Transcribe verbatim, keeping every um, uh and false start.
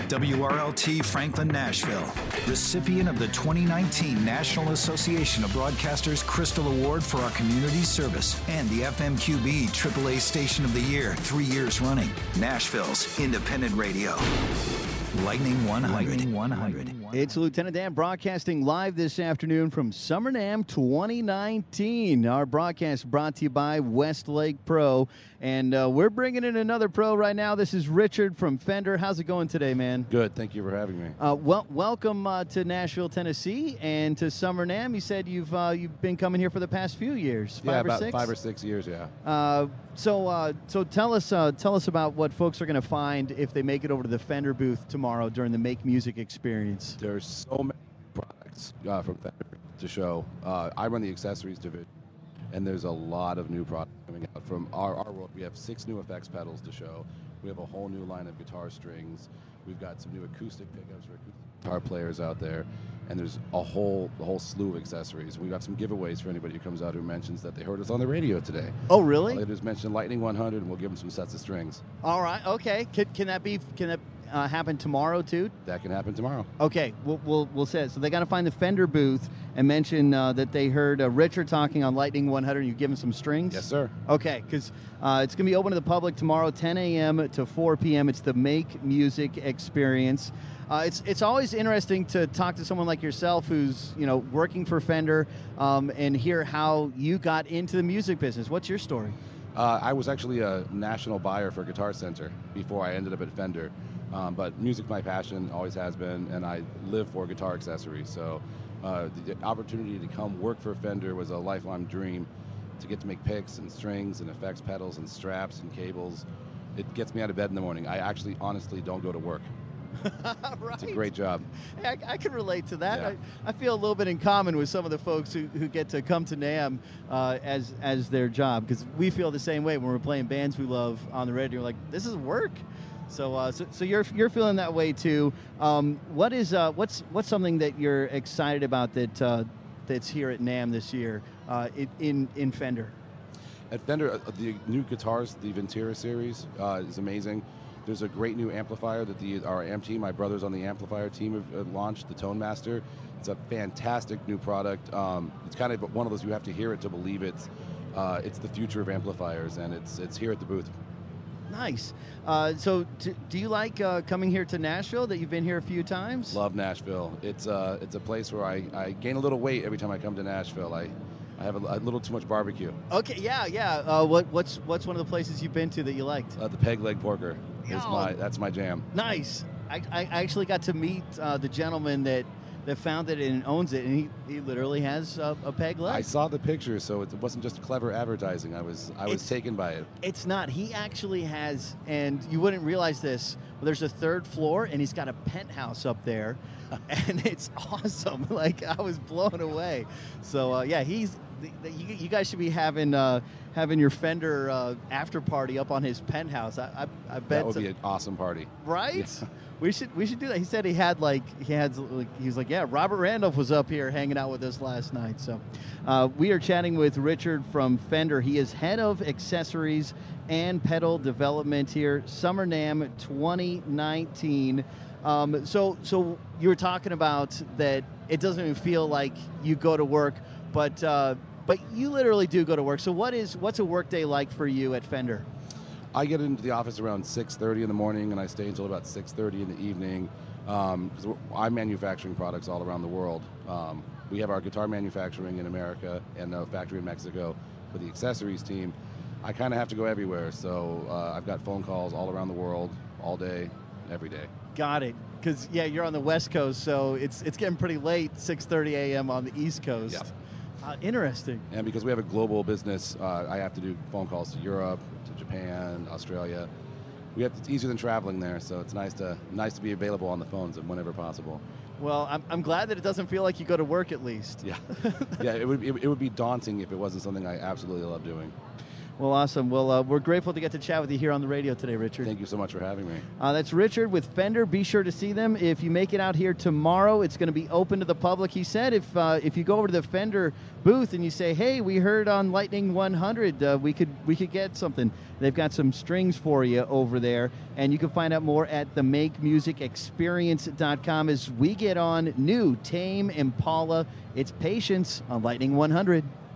W R L T Franklin Nashville, recipient of the twenty nineteen National Association of Broadcasters Crystal Award for our community service, and the F M Q B triple A Station of the Year, three years running. Nashville's independent radio. Lightning one hundred. Lightning one hundred. It's Lieutenant Dan broadcasting live this afternoon from Summer NAMM twenty nineteen. Our broadcast brought to you by Westlake Pro. And uh, we're bringing in another pro right now. This is Richard from Fender. How's it going today, man? Good. Thank you for having me. Uh, well, welcome uh, to Nashville, Tennessee, and to Summer NAMM. You said you've uh, you've been coming here for the past few years. Five yeah, or about six? five or six years. Yeah. Uh, so, uh, so tell us, uh, tell us about what folks are going to find if they make it over to the Fender booth tomorrow during the Make Music experience. There's so many products uh, from Fender to show. Uh, I run the accessories division, and there's a lot of new products coming out from our, our world. We have six new effects pedals to show. We have a whole new line of guitar strings. We've got some new acoustic pickups for acoustic guitar players out there, and there's a whole a whole slew of accessories. We've got some giveaways for anybody who comes out who mentions that they heard us on the radio today. Oh, really? All they just mention Lightning one hundred, and we'll give them some sets of strings. All right. Okay. Can, can that be? Can that uh, happen tomorrow too? That can happen tomorrow. Okay. We'll we'll, we'll say it. So they got to find the Fender booth and mention uh, that they heard uh, Richard talking on Lightning one hundred. And you give them some strings. Yes, sir. Okay. Because uh, it's going to be open to the public tomorrow, ten a.m. to four p.m. It's the Make Music experience. Uh, it's it's always interesting to talk to someone like yourself who's, you know, working for Fender um, and hear how you got into the music business. What's your story? Uh, I was actually a national buyer for Guitar Center before I ended up at Fender. Um, but music's my passion, always has been, and I live for guitar accessories. So uh, the opportunity to come work for Fender was a lifelong dream, to get to make picks and strings and effects pedals and straps and cables. It gets me out of bed in the morning. I actually honestly don't go to work. Right. It's a great job. Hey, I, I can relate to that. Yeah. I, I feel a little bit in common with some of the folks who, who get to come to NAMM uh, as as their job, because we feel the same way when we're playing bands we love on the radio. We're like, this is work. So, uh, so, so you're you're feeling that way too. Um, what is uh, what's what's something that you're excited about that uh, that's here at NAMM this year uh, in in Fender? At Fender, uh, the new guitars, the Ventura series, uh, is amazing. There's a great new amplifier that the our amp team, my brothers on the amplifier team, have uh, launched, the Tone Master. It's a fantastic new product. Um, it's kind of one of those you have to hear it to believe it. Uh, it's the future of amplifiers, and it's it's here at the booth. Nice. Uh, so, t- do you like uh, coming here to Nashville? That you've been here a few times. Love Nashville. It's uh, it's a place where I, I gain a little weight every time I come to Nashville. I I have a, a little too much barbecue. Okay, yeah, yeah. Uh, what what's what's one of the places you've been to that you liked? Uh, the Peg Leg Porker is Oh. my that's my jam. Nice. I, I actually got to meet uh, the gentleman that, that founded it and owns it, and he, he literally has a, a peg leg. I saw the picture, so it wasn't just clever advertising. I was I was It's- taken by it. It's not. He actually has, and you wouldn't realize this, but there's a third floor, and he's got a penthouse up there, and it's awesome. Like, I was blown away. So, uh, yeah, he's. The, the, you, you guys should be having uh, having your Fender uh, after party up on his penthouse. I I, I bet That would so- be an awesome party. right. Yeah. We should we should do that. He said he had like he had like he was like yeah Robert Randolph was up here hanging out with us last night. So uh, we are chatting with Richard from Fender. He is head of accessories and pedal development here, Summer NAMM twenty nineteen. Um, so so you were talking about that it doesn't even feel like you go to work, but uh, but you literally do go to work. So what is what's a work day like for you at Fender? I get into the office around six thirty in the morning, and I stay until about six thirty in the evening, because I'm manufacturing products all around the world. Um, we have our guitar manufacturing in America and a factory in Mexico. For the accessories team, I kind of have to go everywhere, so uh, I've got phone calls all around the world, all day, every day. Got it. Because, yeah, you're on the West Coast, so it's it's getting pretty late, six thirty a.m. on the East Coast. Yep. Uh, interesting. And because we have a global business, uh, I have to do phone calls to Europe, to Japan, Australia. We have, it's easier than traveling there, so it's nice to nice to be available on the phones whenever possible. Well, I'm, I'm glad that it doesn't feel like you go to work at least. Yeah, yeah. It would it, it would be daunting if it wasn't something I absolutely love doing. Well, awesome. Well, uh, we're grateful to get to chat with you here on the radio today, Richard. Thank you so much for having me. Uh, that's Richard with Fender. Be sure to see them. If you make it out here tomorrow, it's going to be open to the public. He said if uh, if you go over to the Fender booth and you say, hey, we heard on Lightning one hundred, uh, we could we could get something. They've got some strings for you over there. And you can find out more at the make music experience dot com as we get on new Tame Impala. It's Patience on Lightning one hundred.